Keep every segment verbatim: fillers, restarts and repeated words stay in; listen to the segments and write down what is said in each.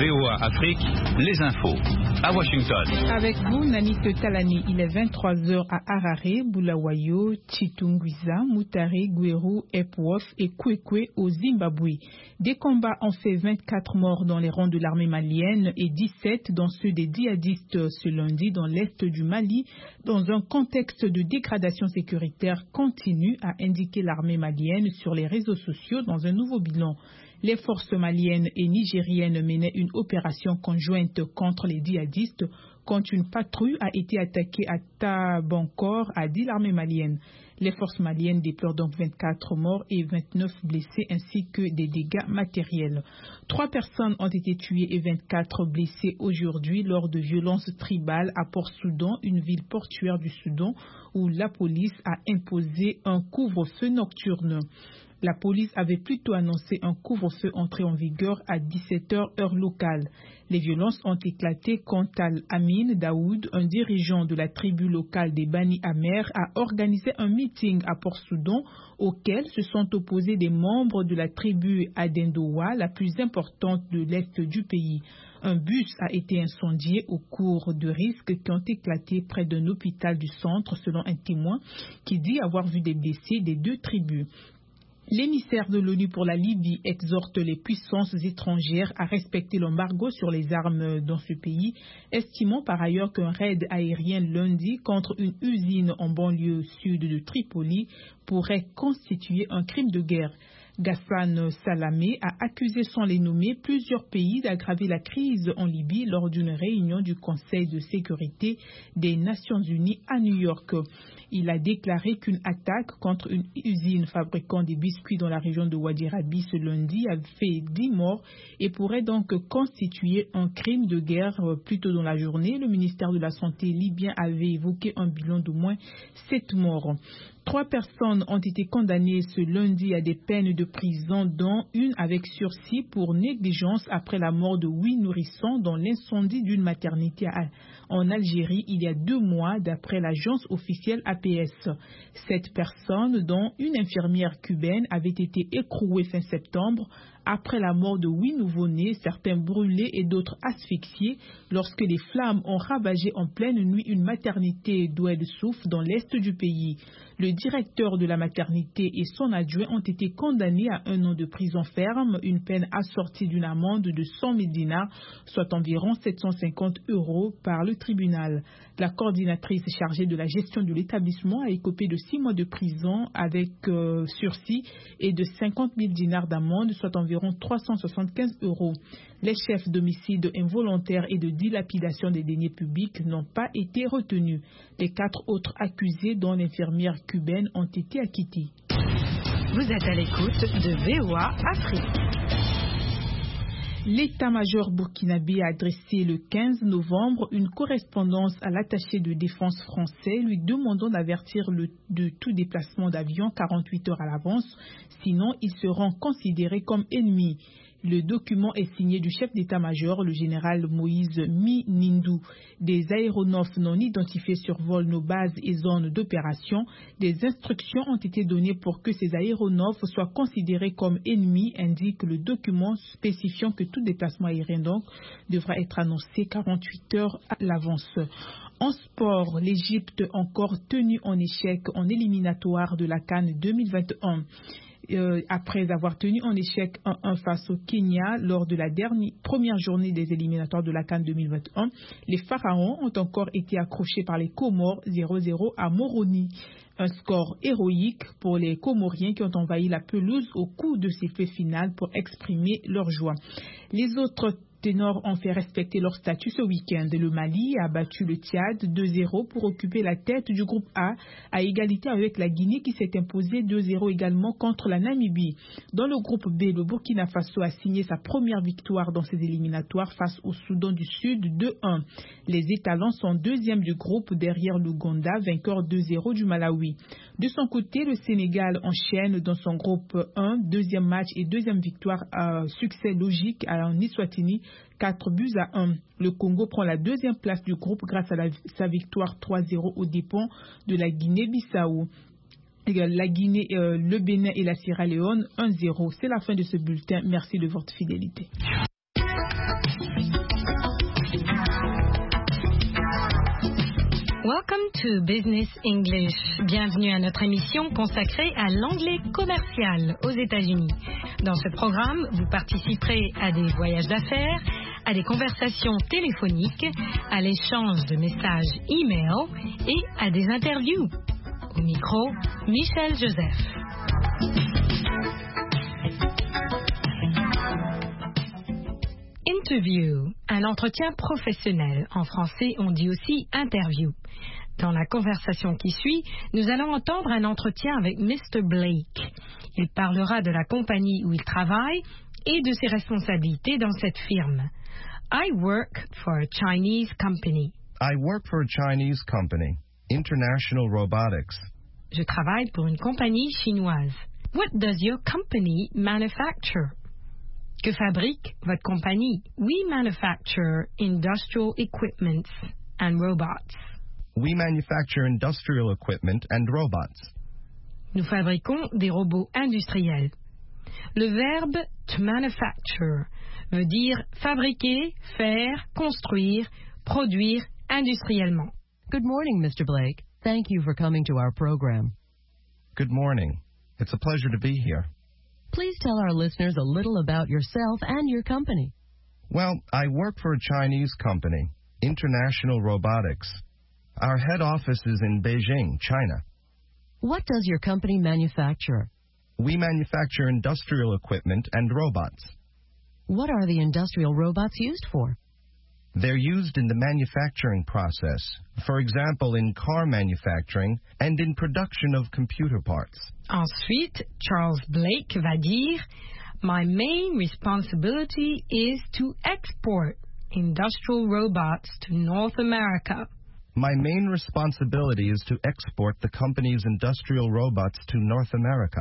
V O A Afrique, les infos. À Washington. Avec vous, Nanit Talani, il est vingt-trois heures à Harare, Bulawayo, Chitungwiza, Mutare, Gweru, Epworth et Kwekwe au Zimbabwe. Des combats ont fait vingt-quatre morts dans les rangs de l'armée malienne et dix-sept dans ceux des djihadistes ce lundi dans l'est du Mali, dans un contexte de dégradation sécuritaire continue, a indiqué l'armée malienne sur les réseaux sociaux dans un nouveau bilan. Les forces maliennes et nigériennes menaient une opération conjointe contre les djihadistes quand une patrouille a été attaquée à Tabankor, a dit l'armée malienne. Les forces maliennes déplorent donc vingt-quatre morts et vingt-neuf blessés ainsi que des dégâts matériels. Trois personnes ont été tuées et vingt-quatre blessées aujourd'hui lors de violences tribales à Port-Soudan, une ville portuaire du Soudan où la police a imposé un couvre-feu nocturne. La police avait plutôt annoncé un couvre-feu entré en vigueur à dix-sept heures heure locale. Les violences ont éclaté quand Al-Amin Daoud, un dirigeant de la tribu locale des Bani Amer, a organisé un meeting à Port-Soudan auquel se sont opposés des membres de la tribu Adendowa, la plus importante de l'est du pays. Un bus a été incendié au cours de risques qui ont éclaté près d'un hôpital du centre, selon un témoin qui dit avoir vu des blessés des deux tribus. L'émissaire de l'ONU pour la Libye exhorte les puissances étrangères à respecter l'embargo sur les armes dans ce pays, estimant par ailleurs qu'un raid aérien lundi contre une usine en banlieue sud de Tripoli pourrait constituer un crime de guerre. Ghassan Salamé a accusé sans les nommer plusieurs pays d'aggraver la crise en Libye lors d'une réunion du Conseil de sécurité des Nations Unies à New York. Il a déclaré qu'une attaque contre une usine fabriquant des biscuits dans la région de Wadi Rabi ce lundi a fait dix morts et pourrait donc constituer un crime de guerre. Plus tôt dans la journée, le ministère de la Santé libyen avait évoqué un bilan d'au moins sept morts. Trois personnes ont été condamnées ce lundi à des peines de prison, dont une avec sursis pour négligence après la mort de huit nourrissons dans l'incendie d'une maternité en Algérie il y a deux mois, d'après l'agence officielle A P S. Sept personnes, dont une infirmière cubaine, avaient été écrouées fin septembre après la mort de huit nouveau-nés, certains brûlés et d'autres asphyxiés, lorsque les flammes ont ravagé en pleine nuit une maternité d'Oued Souf dans l'est du pays. Le directeur de la maternité et son adjoint ont été condamnés à un an de prison ferme, une peine assortie d'une amende de cent mille dinars, soit environ sept cent cinquante euros par le tribunal. La coordinatrice chargée de la gestion de l'établissement a écopé de six mois de prison avec euh, sursis et de cinquante mille dinars d'amende, soit environ trois cent soixante-quinze euros. Les chefs d'homicide involontaire et de dilapidation des deniers publics n'ont pas été retenus. Les quatre autres accusés, dont l'infirmière cubaine, ont été acquittés. Vous êtes à l'écoute de V O A Afrique. L'état-major burkinabé a adressé le quinze novembre une correspondance à l'attaché de défense français lui demandant d'avertir le, de tout déplacement d'avion quarante-huit heures à l'avance, sinon ils seront considérés comme ennemis. Le document est signé du chef d'état-major, le général Moïse Minindou. Des aéronefs non identifiés survolent nos bases et zones d'opération. Des instructions ont été données pour que ces aéronefs soient considérés comme ennemis, indique le document spécifiant que tout déplacement aérien donc devra être annoncé quarante-huit heures à l'avance. En sport, l'Égypte encore tenue en échec en éliminatoire de la CAN deux mille vingt et un. Euh, après avoir tenu en échec un un face au Kenya lors de la dernière, première journée des éliminatoires de la CAN deux mille vingt et un, les Pharaons ont encore été accrochés par les Comores zéro zéro à Moroni. Un score héroïque pour les Comoriens qui ont envahi la pelouse au cours de ces faits finales pour exprimer leur joie. Les autres ténors ont fait respecter leur statut ce week-end. Le Mali a battu le Tchad deux zéro pour occuper la tête du groupe A, à égalité avec la Guinée qui s'est imposée deux zéro également contre la Namibie. Dans le groupe B, le Burkina Faso a signé sa première victoire dans ses éliminatoires face au Soudan du Sud deux un. Les étalons sont deuxième du groupe derrière l'Ouganda, vainqueur deux zéro du Malawi. De son côté, le Sénégal enchaîne dans son groupe un, deuxième match et deuxième victoire à succès logique en Eswatini, quatre buts à un. Le Congo prend la deuxième place du groupe grâce à la, sa victoire trois zéro aux dépens de la Guinée-Bissau. La Guinée, euh, le Bénin et la Sierra Leone un zéro. C'est la fin de ce bulletin. Merci de votre fidélité. Welcome to Business English. Bienvenue à notre émission consacrée à l'anglais commercial aux États-Unis. Dans ce programme, vous participerez à des voyages d'affaires, à des conversations téléphoniques, à l'échange de messages e-mail et à des interviews. Au micro, Michel Joseph. Interview, un entretien professionnel. En français, on dit aussi interview. Dans la conversation qui suit, nous allons entendre un entretien avec mister Blake. Il parlera de la compagnie où il travaille et de ses responsabilités dans cette firme. I work for a Chinese company. I work for a Chinese company, International Robotics. Je travaille pour une compagnie chinoise. What does your company manufacture? Que fabrique votre compagnie? We manufacture industrial equipment and robots. We manufacture industrial equipment and robots. Nous fabriquons des robots industriels. Le verbe to manufacture veut dire fabriquer, faire, construire, produire industriellement. Good morning, mister Blake. Thank you for coming to our program. Good morning. It's a pleasure to be here. Please tell our listeners a little about yourself and your company. Well, I work for a Chinese company, International Robotics. Our head office is in Beijing, China. What does your company manufacture? We manufacture industrial equipment and robots. What are the industrial robots used for? They're used in the manufacturing process, for example, in car manufacturing and in production of computer parts. Ensuite, Charles Blake va dire, My main responsibility is to export industrial robots to North America. My main responsibility is to export the company's industrial robots to North America.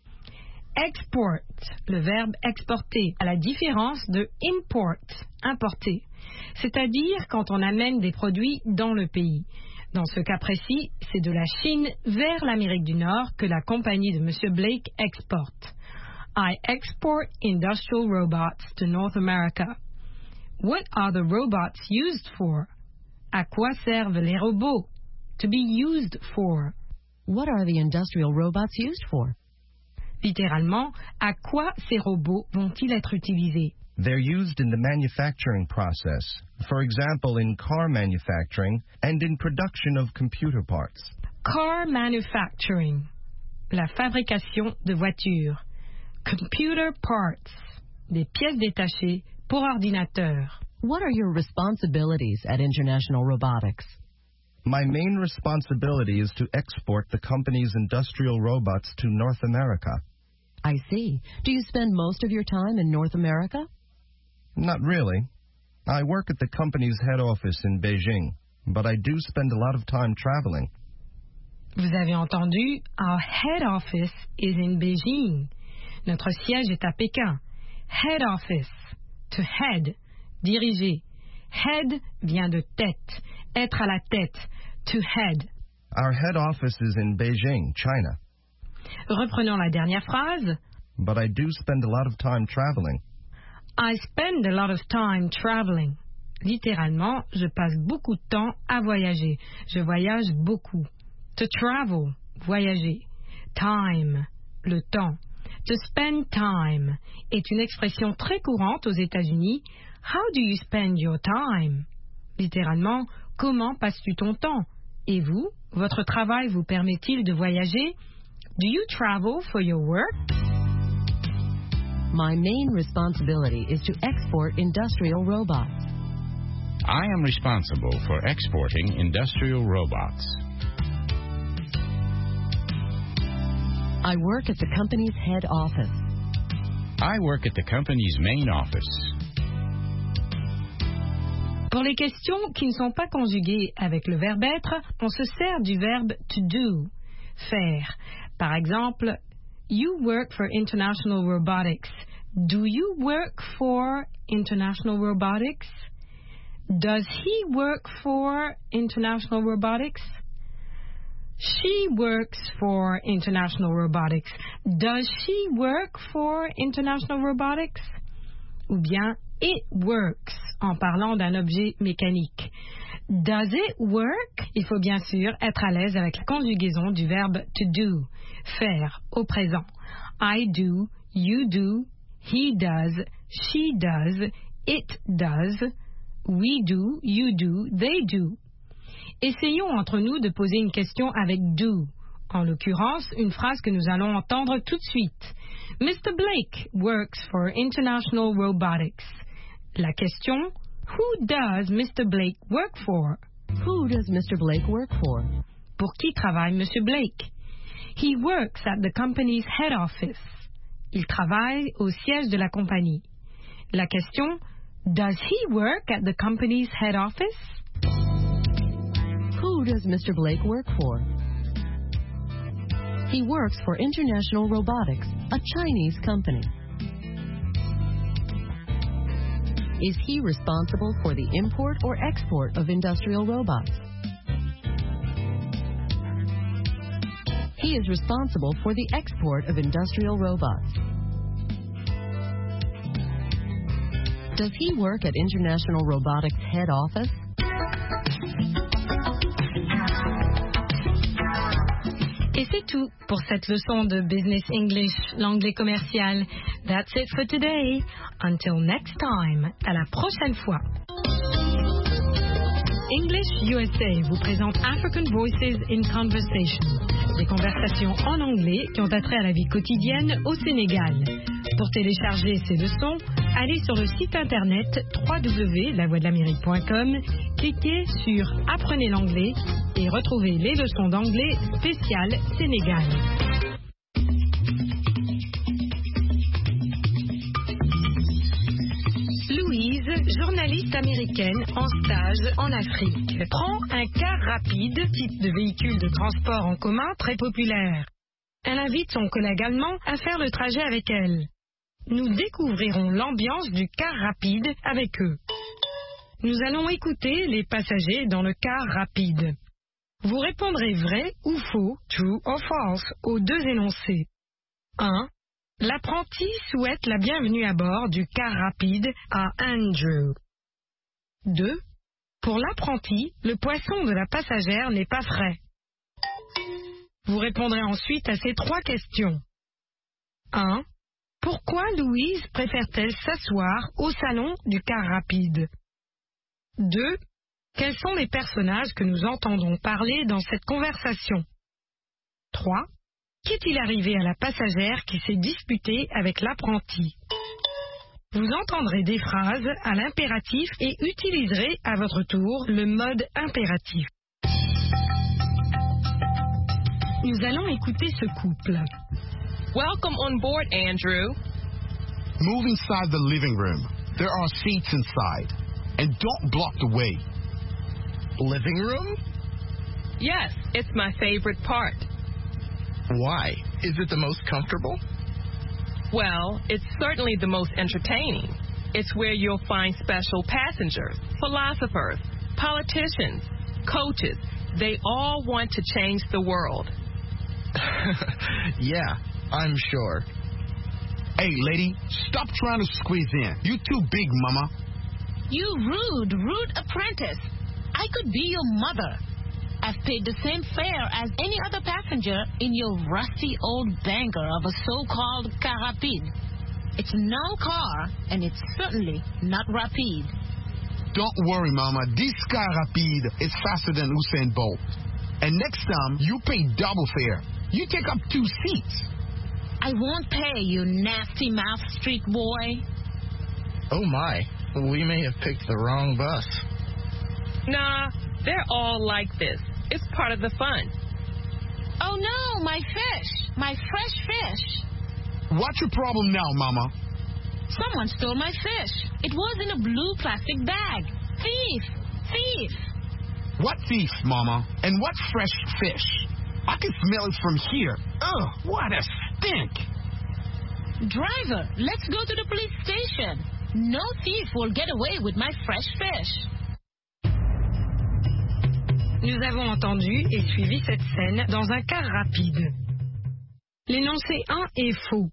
Export, le verbe exporter, à la différence de import, importer, c'est-à-dire quand on amène des produits dans le pays. Dans ce cas précis, c'est de la Chine vers l'Amérique du Nord que la compagnie de monsieur Blake exporte. I export industrial robots to North America. What are the robots used for? À quoi servent les robots? To be used for. What are the industrial robots used for? Littéralement, à quoi ces robots vont-ils être utilisés? They're used in the manufacturing process, for example, in car manufacturing and in production of computer parts. Car manufacturing, la fabrication de voitures. Computer parts, des pièces détachées pour ordinateur. What are your responsibilities at International Robotics? My main responsibility is to export the company's industrial robots to North America. I see. Do you spend most of your time in North America? Not really. I work at the company's head office in Beijing, but I do spend a lot of time traveling. Vous avez entendu, our head office is in Beijing. Notre siège est à Pékin. Head office, to head, diriger. Head vient de tête, être à la tête, to head. Our head office is in Beijing, China. Reprenons la dernière phrase. But I do spend a lot of time traveling. I spend a lot of time traveling. Littéralement, je passe beaucoup de temps à voyager. Je voyage beaucoup. To travel, voyager. Time, le temps. To spend time est une expression très courante aux États-Unis. How do you spend your time? Littéralement, comment passes-tu ton temps? Et vous, votre travail vous permet-il de voyager? Do you travel for your work? My main responsibility is to export industrial robots. I am responsible for exporting industrial robots. I work at the company's head office. I work at the company's main office. Pour les questions qui ne sont pas conjuguées avec le verbe être, on se sert du verbe to do, faire. Par exemple, you work for International Robotics. Do you work for International Robotics? Does he work for International Robotics? She works for International Robotics. Does she work for International Robotics? Ou bien it works en parlant d'un objet mécanique. Does it work? Il faut bien sûr être à l'aise avec la conjugaison du verbe to do, faire au présent. I do, you do, he does, she does, it does, we do, you do, they do. Essayons entre nous de poser une question avec do. En l'occurrence, une phrase que nous allons entendre tout de suite. Mister Blake works for International Robotics. La question, who does Mister Blake work for? Who does Mister Blake work for? Pour qui travaille Monsieur Blake? He works at the company's head office. Il travaille au siège de la compagnie. La question, does he work at the company's head office? Who does Mister Blake work for? He works for International Robotics, a Chinese company. Is he responsible for the import or export of industrial robots? He is responsible for the export of industrial robots. Does he work at International Robotics head office? Et c'est tout pour cette leçon de Business English, l'anglais commercial. That's it for today. Until next time. À la prochaine fois. English U S A vous présente African Voices in Conversation. Des conversations en anglais qui ont attrait à la vie quotidienne au Sénégal. Pour télécharger ces leçons, allez sur le site internet w w w point la voix de l'amérique point com, cliquez sur Apprenez l'anglais et retrouvez les leçons d'anglais spéciales Sénégal. Louise, journaliste américaine en stage en Afrique, prend un car rapide, type de véhicule de transport en commun très populaire. Elle invite son collègue allemand à faire le trajet avec elle. Nous découvrirons l'ambiance du car rapide avec eux. Nous allons écouter les passagers dans le car rapide. Vous répondrez vrai ou faux, true or false, aux deux énoncés. un. L'apprenti souhaite la bienvenue à bord du car rapide à Andrew. deux. Pour l'apprenti, le poisson de la passagère n'est pas frais. Vous répondrez ensuite à ces trois questions. un. Pourquoi Louise préfère-t-elle s'asseoir au salon du car rapide? deux. Quels sont les personnages que nous entendons parler dans cette conversation? trois. Qu'est-il arrivé à la passagère qui s'est disputée avec l'apprenti? Vous entendrez des phrases à l'impératif et utiliserez à votre tour le mode impératif. Nous allons écouter ce couple. Welcome on board, Andrew. Move inside the living room. There are seats inside. And don't block the way. Living room? Yes, it's my favorite part. Why? Is it the most comfortable? Well, it's certainly the most entertaining. It's where you'll find special passengers, philosophers, politicians, coaches. They all want to change the world. Yeah, I'm sure. Hey, lady, stop trying to squeeze in. You too big, mama. You rude, rude apprentice. I could be your mother. I've paid the same fare as any other passenger in your rusty old banger of a so-called car rapide. It's no car, and it's certainly not rapide. Don't worry, mama. This car rapide is faster than Usain Bolt. And next time, you pay double fare. You take up two seats. I won't pay, you nasty mouth street boy. Oh, my. We may have picked the wrong bus. Nah, they're all like this. It's part of the fun. Oh, no, my fish. My fresh fish. What's your problem now, mama? Someone stole my fish. It was in a blue plastic bag. Thief! Thief! What thief, mama? And what fresh fish? I can smell it from here. Ugh, what a stink! Driver, let's go to the police station. No thief will get away with my fresh fish. Nous avons entendu et suivi cette scène dans un car rapide. L'énoncé un est faux.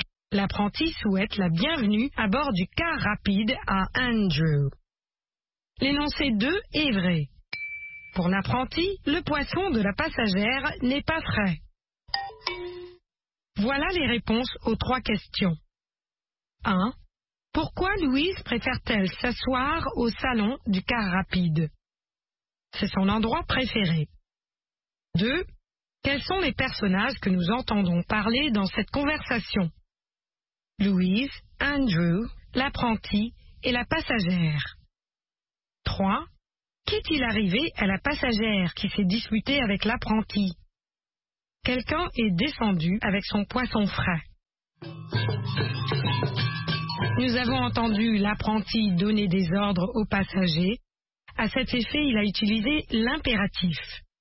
L'apprenti souhaite la bienvenue à bord du car rapide à Andrew. L'énoncé deux est vrai. Pour l'apprenti, le poisson de la passagère n'est pas frais. Voilà les réponses aux trois questions. un. Pourquoi Louise préfère-t-elle s'asseoir au salon du car rapide? C'est son endroit préféré. deux. Quels sont les personnages que nous entendons parler dans cette conversation? Louise, Andrew, l'apprenti et la passagère. trois. Qu'est-il arrivé à la passagère qui s'est disputée avec l'apprenti? Quelqu'un est descendu avec son poisson frais. Nous avons entendu l'apprenti donner des ordres aux passagers. À cet effet, il a utilisé l'impératif.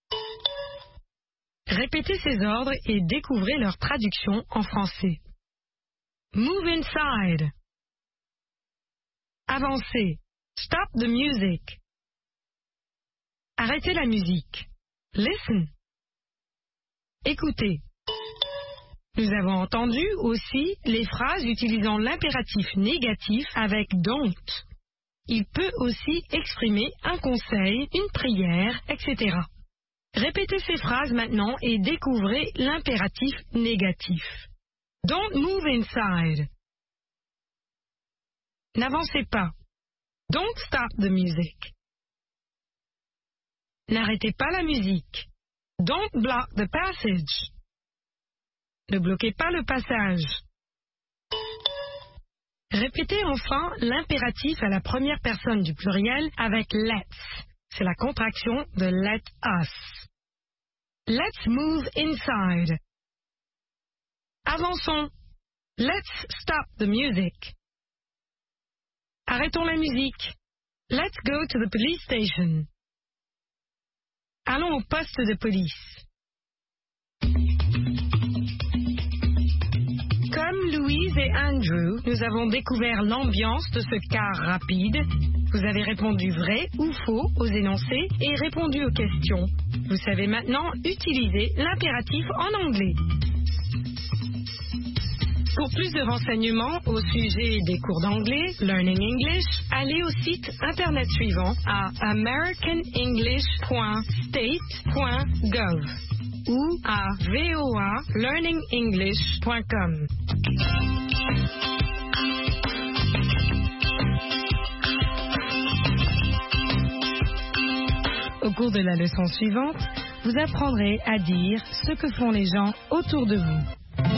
Répétez ces ordres et découvrez leur traduction en français. Move inside. Avancez. Stop the music. Arrêtez la musique. Listen. Écoutez. Nous avons entendu aussi les phrases utilisant l'impératif négatif avec don't. Il peut aussi exprimer un conseil, une prière, et cetera. Répétez ces phrases maintenant et découvrez l'impératif négatif. Don't move inside. N'avancez pas. Don't stop the music. N'arrêtez pas la musique. Don't block the passage. Ne bloquez pas le passage. Répétez enfin l'impératif à la première personne du pluriel avec let's. C'est la contraction de let us. Let's move inside. Avançons. Let's stop the music. Arrêtons la musique. Let's go to the police station. Allons au poste de police. Comme Louise et Andrew, nous avons découvert l'ambiance de ce car rapide. Vous avez répondu vrai ou faux aux énoncés et répondu aux questions. Vous savez maintenant utiliser l'impératif en anglais. Pour plus de renseignements au sujet des cours d'anglais, Learning English, allez au site internet suivant à american english point state point gov ou à voa learning english point com. Au cours de la leçon suivante, vous apprendrez à dire ce que font les gens autour de vous.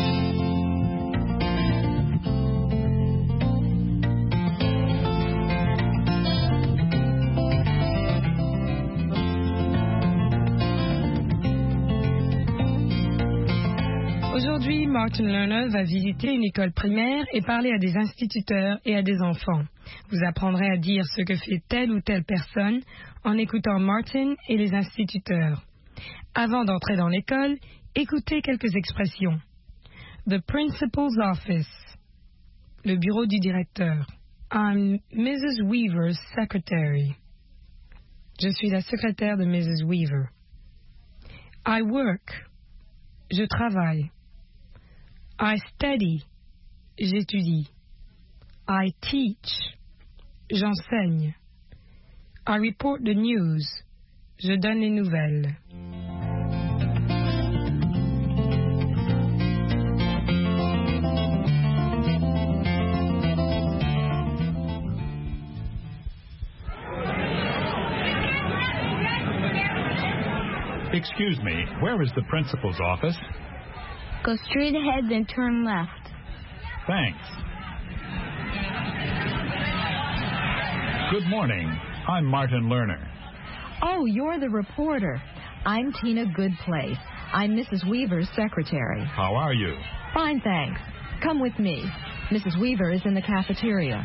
Aujourd'hui, Martin Lerner va visiter une école primaire et parler à des instituteurs et à des enfants. Vous apprendrez à dire ce que fait telle ou telle personne en écoutant Martin et les instituteurs. Avant d'entrer dans l'école, écoutez quelques expressions. The principal's office. Le bureau du directeur. I'm Missus Weaver's secretary. Je suis la secrétaire de Missus Weaver. I work. Je travaille. I study. J'étudie. I teach. J'enseigne. I report the news. Je donne les nouvelles. Excuse me, where is the principal's office? Go straight ahead, then turn left. Thanks. Good morning. I'm Martin Lerner. Oh, you're the reporter. I'm Tina Goodplace. I'm Missus Weaver's secretary. How are you? Fine, thanks. Come with me. Missus Weaver is in the cafeteria.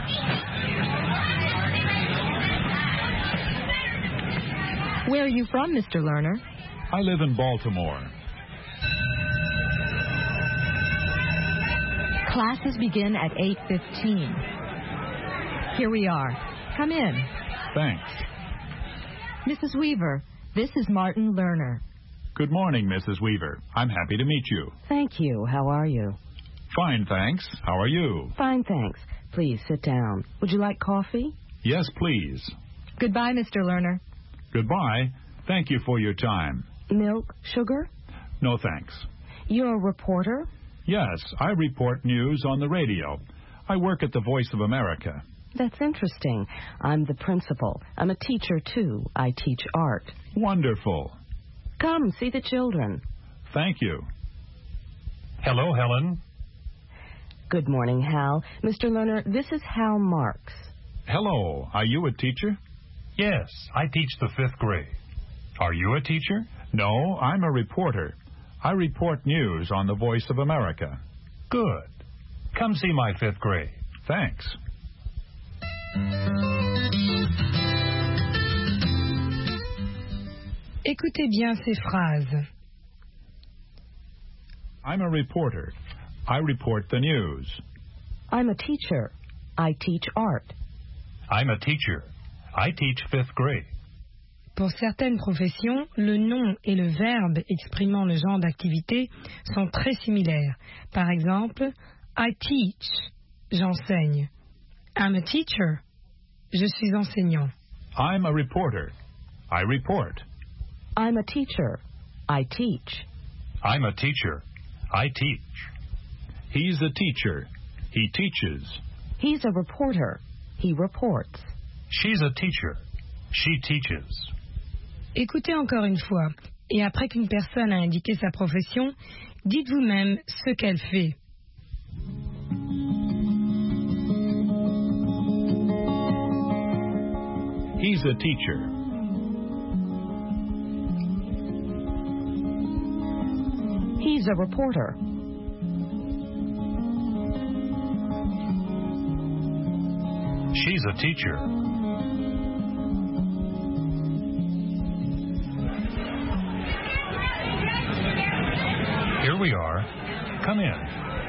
Where are you from, Mister Lerner? I live in Baltimore. Classes begin at eight fifteen. Here we are. Come in. Thanks. Missus Weaver, this is Martin Lerner. Good morning, Missus Weaver. I'm happy to meet you. Thank you. How are you? Fine, thanks. How are you? Fine, thanks. Please sit down. Would you like coffee? Yes, please. Goodbye, Mister Lerner. Goodbye. Thank you for your time. Milk, sugar? No, thanks. You're a reporter? Yes, I report news on the radio. I work at the Voice of America. That's interesting. I'm the principal. I'm a teacher, too. I teach art. Wonderful. Come, see the children. Thank you. Hello, Helen. Good morning, Hal. Mister Lerner, this is Hal Marks. Hello. Are you a teacher? Yes, I teach the fifth grade. Are you a teacher? No, I'm a reporter. I report news on the Voice of America. Good. Come see my fifth grade. Thanks. Écoutez bien ces phrases. I'm a reporter. I report the news. I'm a teacher. I teach art. I'm a teacher. I teach fifth grade. Pour certaines professions, le nom et le verbe exprimant le genre d'activité sont très similaires. Par exemple, I teach, j'enseigne. I'm a teacher, je suis enseignant. I'm a reporter. I report. I'm a teacher. I teach. I'm a teacher. I teach. He's a teacher. He teaches. He's a reporter. He reports. She's a teacher. She teaches. Écoutez encore une fois, et après qu'une personne a indiqué sa profession, dites vous-même ce qu'elle fait. He's a teacher. He's a reporter. She's a teacher. Here we are. Come in.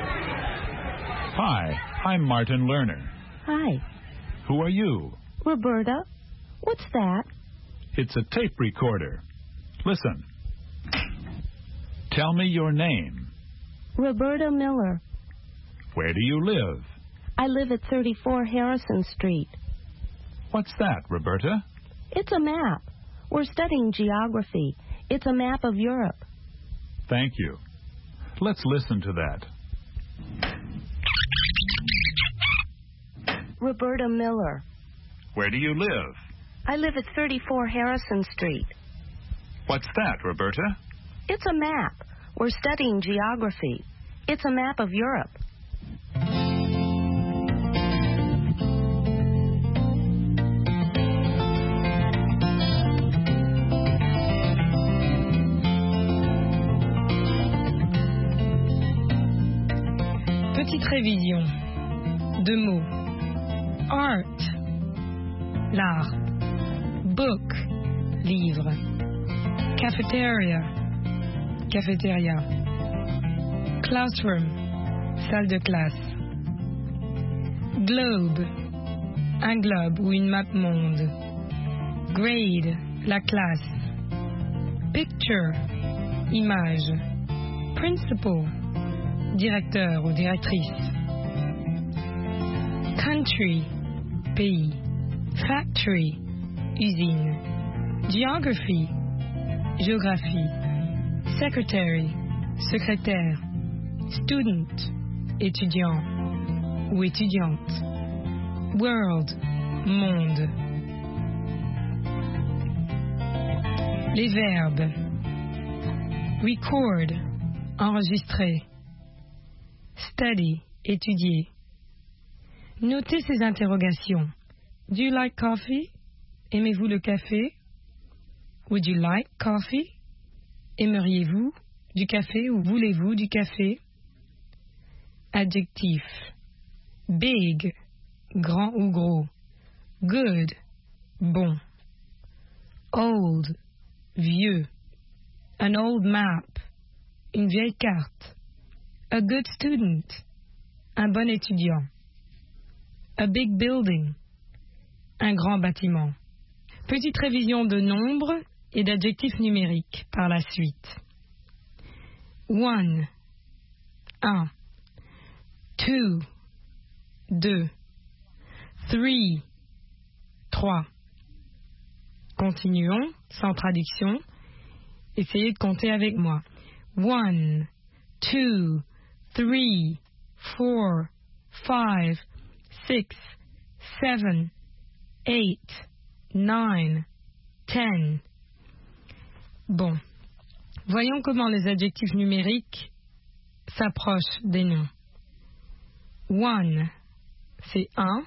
Hi, I'm Martin Lerner. Hi. Who are you? Roberta. What's that? It's a tape recorder. Listen. Tell me your name. Roberta Miller. Where do you live? I live at thirty-four Harrison Street. What's that, Roberta? It's a map. We're studying geography. It's a map of Europe. Thank you. Let's listen to that. Roberta Miller. Where do you live? I live at thirty-four Harrison Street. What's that, Roberta? It's a map. We're studying geography. It's a map of Europe. Petite révision. Deux mots. Art, l'art. Book, livre. Cafeteria, cafétéria. Classroom, salle de classe. Globe, un globe ou une map monde. Grade, la classe. Picture, image. Principal, directeur ou directrice. Country, pays. Factory, usine. Geography, géographie. Secretary, secrétaire. Student, étudiant ou étudiante. World, monde. Les verbes. Record, enregistrer. Study, étudier. Notez ces interrogations. Do you like coffee? Aimez-vous le café? Would you like coffee? Aimeriez-vous du café ou voulez-vous du café? Adjectif. Big, grand ou gros. Good, bon. Old, vieux. An old map, une vieille carte. A good student, un bon étudiant. A big building, un grand bâtiment. Petite révision de nombres et d'adjectifs numériques par la suite. One, un. Two, deux. Three, trois. Continuons, sans traduction. Essayez de compter avec moi. One, two, three, four, five, six, seven, eight, nine, ten. Bon, voyons comment les adjectifs numériques s'approchent des noms. One, c'est un.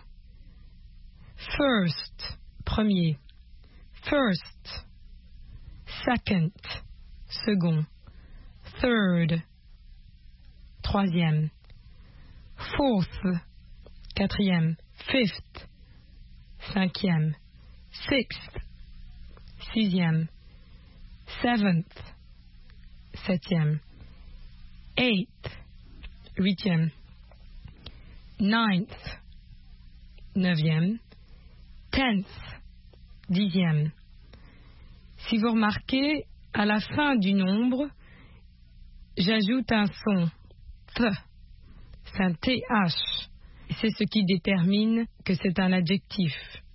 First, premier. First, second, second. Third, troisième. Fourth, quatrième. Fifth, cinquième. Sixth, sixième. Seventh, septième. Eighth, huitième. Ninth, neuvième. Tenth, dixième. Si vous remarquez, à la fin du nombre, j'ajoute un son. Th. C'est un T H. C'est ce qui détermine que c'est un adjectif.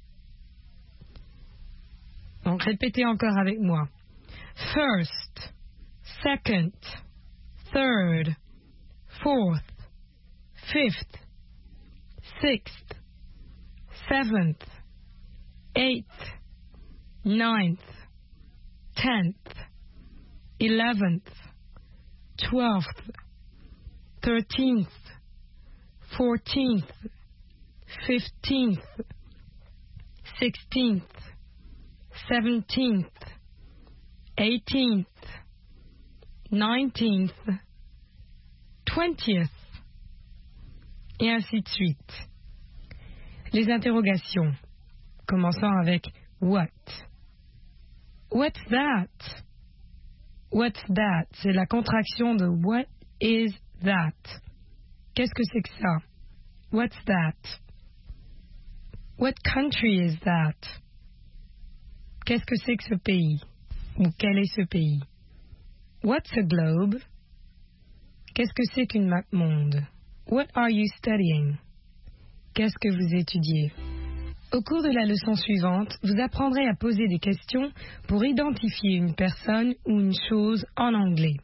Donc répétez encore avec moi. First, second, third, fourth, fifth, sixth, seventh, eighth, ninth, tenth, eleventh, twelfth, thirteenth, fourteenth, fifteenth, sixteenth, seventeenth, eighteenth, nineteenth, twentieth, et ainsi de suite. Les interrogations. Commençons avec what. What's that? What's that? C'est la contraction de what is that? Qu'est-ce que c'est que ça? What's that? What country is that? Qu'est-ce que c'est que ce pays? Ou quel est ce pays? What's a globe? Qu'est-ce que c'est qu'une map monde? What are you studying? Qu'est-ce que vous étudiez? Au cours de la leçon suivante, vous apprendrez à poser des questions pour identifier une personne ou une chose en anglais.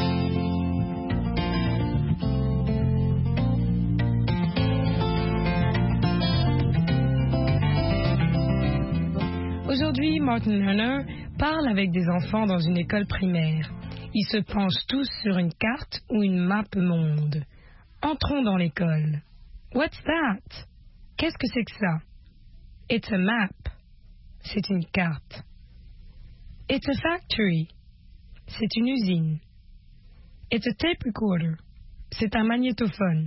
Aujourd'hui, Martin Lerner parle avec des enfants dans une école primaire. Ils se penchent tous sur une carte ou une map monde. Entrons dans l'école. What's that? Qu'est-ce que c'est que ça? It's a map. C'est une carte. It's a factory. C'est une usine. It's a tape recorder. C'est un magnétophone.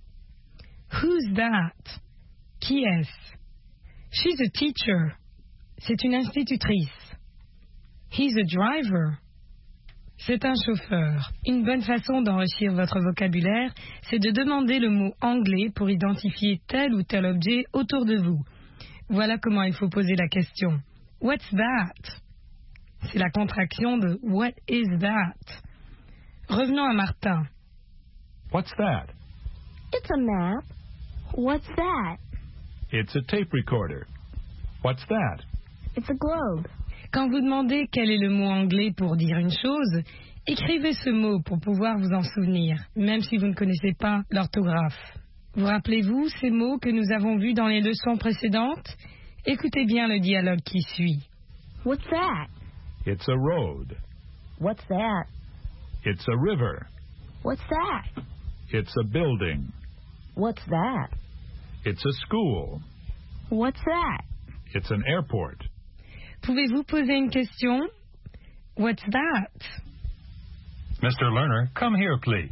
Who's that? Qui est-ce? She's a teacher. C'est une institutrice. He's a driver. C'est un chauffeur. Une bonne façon d'enrichir votre vocabulaire, c'est de demander le mot anglais pour identifier tel ou tel objet autour de vous. Voilà comment il faut poser la question. What's that? C'est la contraction de What is that? Revenons à Martin. What's that? It's a map. What's that? It's a tape recorder. What's that? It's a globe. Quand vous demandez quel est le mot anglais pour dire une chose, écrivez ce mot pour pouvoir vous en souvenir, même si vous ne connaissez pas l'orthographe. Vous rappelez-vous ces mots que nous avons vus dans les leçons précédentes? Écoutez bien le dialogue qui suit. What's that? It's a road. What's that? It's a river. What's that? It's a building. What's that? It's a school. What's that? It's an airport. Pouvez-vous poser une question? What's that? Mister Lerner, come here, please.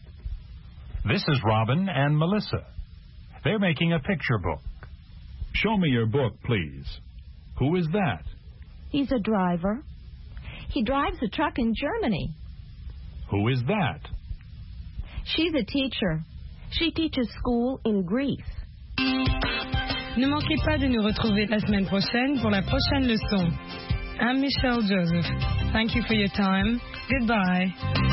This is Robin and Melissa. They're making a picture book. Show me your book, please. Who is that? He's a driver. He drives a truck in Germany. Who is that? She's a teacher. She teaches school in Greece. Ne manquez pas de nous retrouver la semaine prochaine pour la prochaine leçon. I'm Michelle Joseph. Thank you for your time. Goodbye.